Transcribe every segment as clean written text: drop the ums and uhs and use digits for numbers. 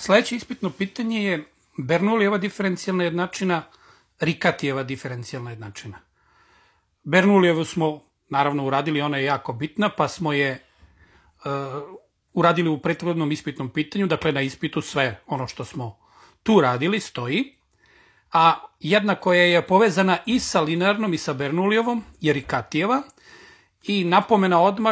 Sledeće ispitno pitanje je Bernoullijeva diferencijalna jednačina, Ricatijeva diferencijalna jednačina. Bernoullijevu smo, naravno, uradili, ona je jako bitna, pa smo je uradili u prethodnom ispitnom pitanju, dakle na ispitu sve ono što smo tu radili stoji, a jedna koja je povezana i sa linearnom i sa Bernoullijevom je Ricatijeva i napomena odmah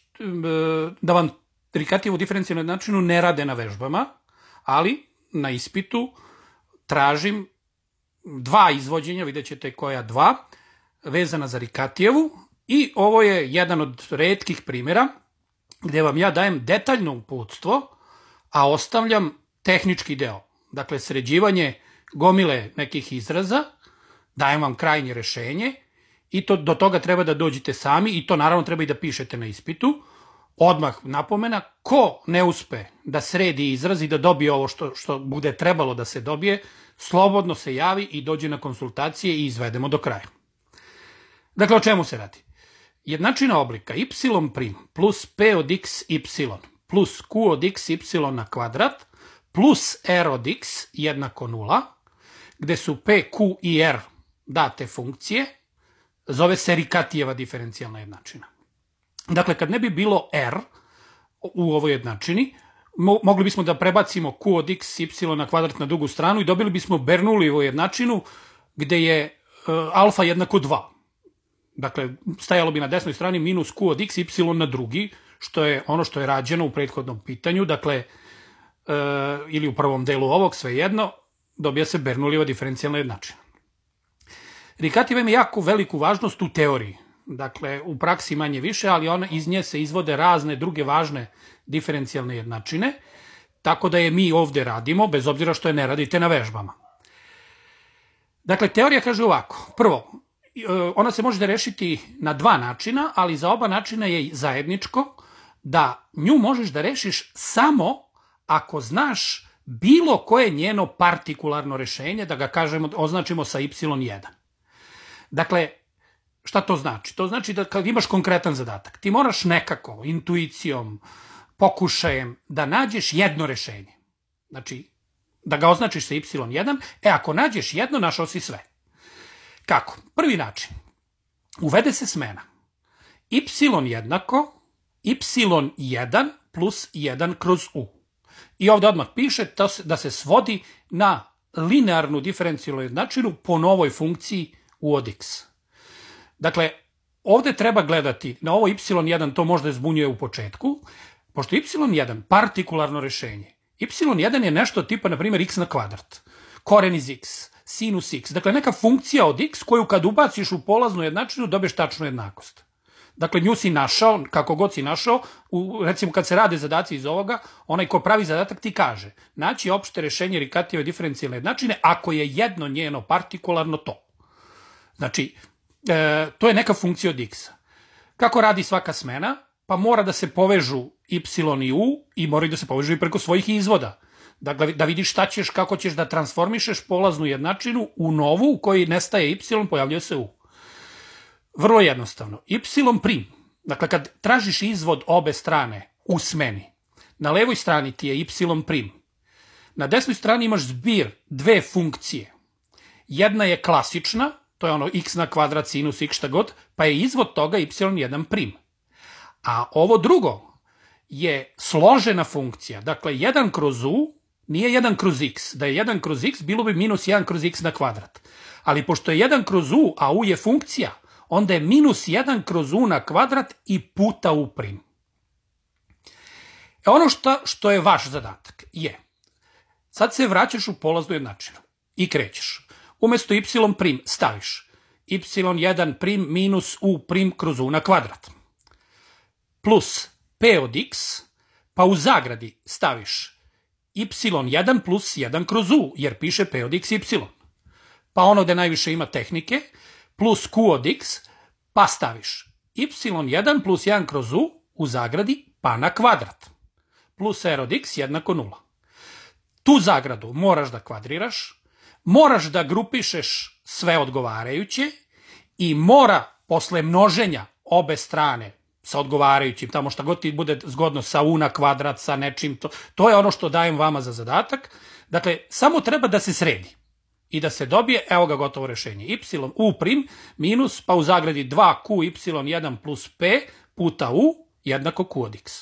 da vam Ricatijevu diferencijalnu jednačinu ne rade na vežbama, ali na ispitu tražim dva izvođenja, vidjet ćete koja dva, vezana za Ricatijevu i ovo je jedan od retkih primjera gde vam ja dajem detaljno uputstvo, a ostavljam tehnički deo. Dakle, sređivanje gomile nekih izraza, dajem vam krajnje rešenje i do toga treba da dođete sami i to naravno treba i da pišete na ispitu. Odmah napomena, ko ne uspe da sredi izraz i da dobije ovo što bude trebalo da se dobije, slobodno se javi i dođe na konsultacije i izvedemo do kraja. Dakle, o čemu se radi? Jednačina oblika y' plus p od x y plus q od x y na kvadrat plus r od x jednako 0, gde su p, q i r date funkcije, zove se Ricatijeva diferencijalna jednačina. Dakle, kad ne bi bilo r u ovoj jednačini, mogli bismo da prebacimo q od x y na kvadrat na drugu stranu i dobili bismo Bernoullijevu jednačinu gde je alfa jednako 2. Dakle, stajalo bi na desnoj strani minus q od x y na drugi, što je ono što je rađeno u prethodnom pitanju, dakle, ili u prvom delu ovog, svejedno, dobija se Bernoullijeva diferencijalna jednačina. Ricatijeva ima jako veliku važnost u teoriji, dakle, u praksi manje više, ali iz nje se izvode razne druge važne diferencijalne jednačine, tako da je mi ovde radimo, bez obzira što je ne radite na vežbama. Dakle, teorija kaže ovako. Prvo, ona se može da rešiti na dva načina, ali za oba načina je zajedničko da nju možeš da rešiš samo ako znaš bilo koje njeno partikularno rešenje, da ga kažemo, označimo sa y1. Dakle, šta to znači? To znači da kad imaš konkretan zadatak, ti moraš nekako, intuicijom, pokušajem, da nađeš jedno rešenje. Znači, da ga označiš sa y1, ako nađeš jedno, našao si sve. Kako? Prvi način. Uvede se smena. Y jednako y1 plus 1 kroz u. I ovde odmah piše da se svodi na linearnu diferencijalnu jednačinu po novoj funkciji u od x. Dakle, ovde treba gledati na ovo y1, to možda zbunjuje u početku, pošto y1, partikularno rešenje, y1 je nešto tipa, na primjer, x na kvadrat, koren iz x, sinus x, dakle neka funkcija od x koju kad ubaciš u polaznu jednačinu dobiješ tačnu jednakost. Dakle, nju si našao, kako god si našao, recimo kad se rade zadaci iz ovoga, onaj ko pravi zadatak ti kaže, naći opšte rešenje Ricatijeve diferencijalne jednačine ako je jedno njeno partikularno to. Znači, to je neka funkcija od x. Kako radi svaka smena? Pa mora da se povežu y i u i moraju da se povežu i preko svojih izvoda. Dakle, da vidiš šta ćeš, kako ćeš da transformišeš polaznu jednačinu u novu u kojoj nestaje y, pojavljuje se u. Vrlo jednostavno. Y', dakle, kad tražiš izvod obe strane u smeni, na levoj strani ti je y', na desnoj strani imaš zbir dve funkcije. Jedna je klasična, to je ono x na kvadrat sinus x šta god, pa je izvod toga y1'. A ovo drugo je složena funkcija. Dakle, 1 kroz u nije 1 kroz x. Da je 1 kroz x, bilo bi minus 1 kroz x na kvadrat. Ali pošto je 1 kroz u, a u je funkcija, onda je minus 1 kroz u na kvadrat i puta u prim. Ono što je vaš zadatak je, sad se vraćaš u polaznu jednačinu i krećeš. Umesto y' staviš y1' minus u' kroz u na kvadrat. Plus p od x, pa u zagradi staviš y1 plus 1 kroz u, jer piše p od x y. Pa ono gde najviše ima tehnike, plus q od x, pa staviš y1 plus 1 kroz u zagradi, pa na kvadrat. Plus r od x jednako 0. Tu zagradu moraš da kvadriraš, moraš da grupišeš sve odgovarajuće i mora posle množenja obe strane sa odgovarajućim, tamo šta god ti bude zgodno, sa u na kvadrat, sa nečim, to je ono što dajem vama za zadatak. Dakle, samo treba da se sredi i da se dobije, evo ga gotovo rešenje, y u prim minus, pa u zagradi 2q y1 plus p puta u jednako q od x.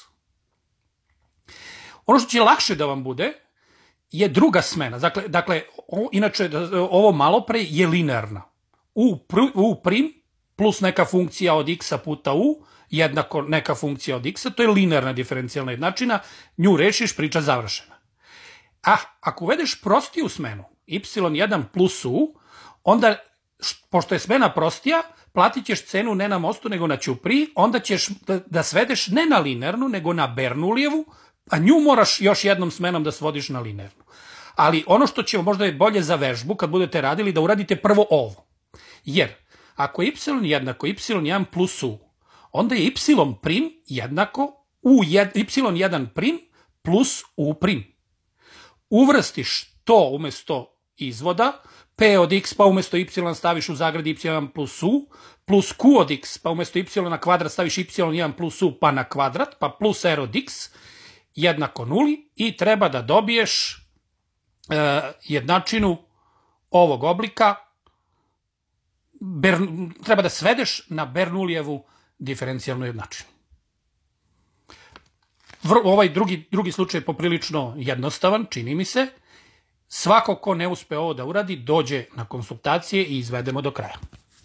Ono što će lakše da vam bude je druga smena. Dakle, inače, ovo malo pre je linearna. U prim plus neka funkcija od x puta u jednako neka funkcija od x, to je linearna diferencijalna jednačina, nju rešiš, priča završena. A ako uvedeš prostiju smenu, y1 plus u, onda, pošto je smena prostija, platit ćeš cenu ne na mostu, nego na ćupriji, onda ćeš da svedeš ne na linearnu, nego na Bernoullijevu, a nju moraš još jednom smenom da svodiš na linearnu. Ali ono što će možda je bolje za vežbu, kad budete radili, da uradite prvo ovo. Jer, ako je y jednako y1 plus u, onda je y prim jednako y1 prim plus u prim. Uvrstiš to umesto izvoda, p od x pa umesto y staviš u zagradi y1 plus u, plus q od x pa umesto y na kvadrat staviš y1 plus u pa na kvadrat, pa plus r od x jednako nuli i treba da dobiješ jednačinu ovog oblika, treba da svedeš na Bernoullijevu diferencijalnu jednačinu. Ovaj drugi slučaj je poprilično jednostavan, čini mi se. Svako ko ne uspe ovo da uradi, dođe na konsultacije i izvedemo do kraja.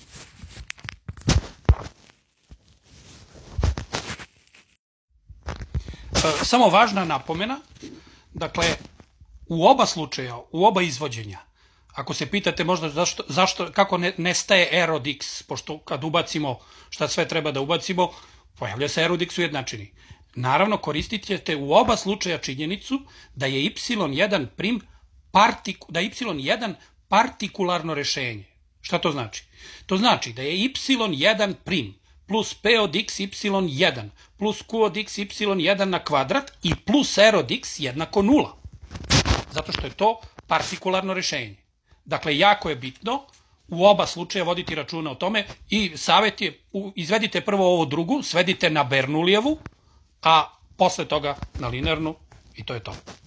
Samo važna napomena, dakle, u oba slučaja, u oba izvođenja, ako se pitate možda kako nestaje r od x, pošto kad ubacimo šta sve treba da ubacimo, pojavlja se r od x u jednačini. Naravno, koristit ćete u oba slučaja činjenicu da je y1 prim da je y1 partikularno rešenje. Šta to znači? To znači da je y1 prim plus p od x y1 plus q od x y1 na kvadrat i plus r od x jednako nula. Zato što je to partikularno rešenje. Dakle, jako je bitno u oba slučaja voditi računa o tome i savjet je, izvedite prvo ovo drugu, svedite na Bernoullijevu, a posle toga na linearnu i to je to.